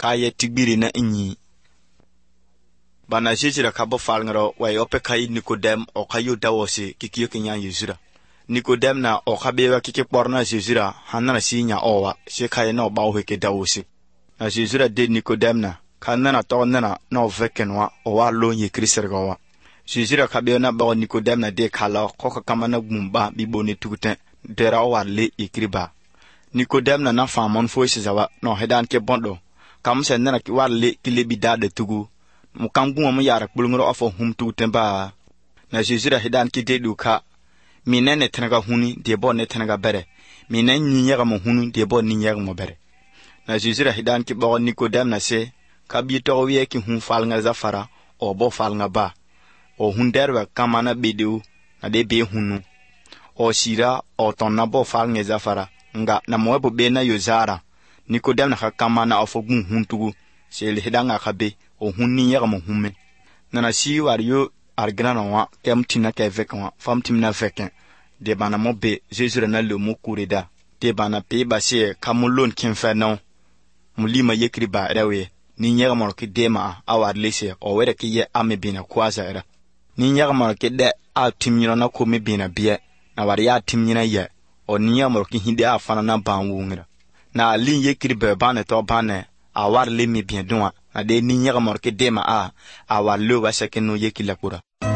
ye tigbiri na inyi bana jejira ka bo falngaro wa yope kai Nikodem o kayo dawose kikiyo kinya Yezura Nikodem na o kabewa kike porna Yezura hanana sinya owa se kai na ba o heke dawose na Yezura de Nikodem na kanana to nana no vekenwa o wa lo ye krisergawa Yezura kabewa na ba Nikodem na de kala ko kamana gumba bibone tuguten dera o warle ikriba Nikodem na famon fo zawa no hedan ke bondo kam sen na ki warle kilebida de tugu mukangu mu yara bulungro afo humtu temba na Yezura hedan ki de duka minene tenaga huni de bo ne tenaga bere minen nyiyaga mo hunu de bo nyiyaga mo bere na Yezura hedan ki bo Nikodem na se kabito wiye ki hun falnga zafara o bo falnga ba o hunderwa kamana bidu na de be hunu o shira o tonna bo falnga zafara nga na moebo be na Yozara Nikodem na kamana afo gun huntugu se le hedanga kabe o hunni yaga mo humme nana si wario argrana wa kemtina ke vekwa famtimna veken de bana mo be Yezura na le mo kurida de bana pe base kamulon kinfano mulima yekriba rewe ni yaga mo ke dema awar lese o were ke ye amebina kwaza era ni yaga mo ke de a timnyina na ko mebina bie na waria timnyina ye o ni yaga mo ke hinde afana na banwungra na lin yekriba bana to bana awar le mebien donwa na de ni yaga mo ke dema a awar le wa sekeno yekila kura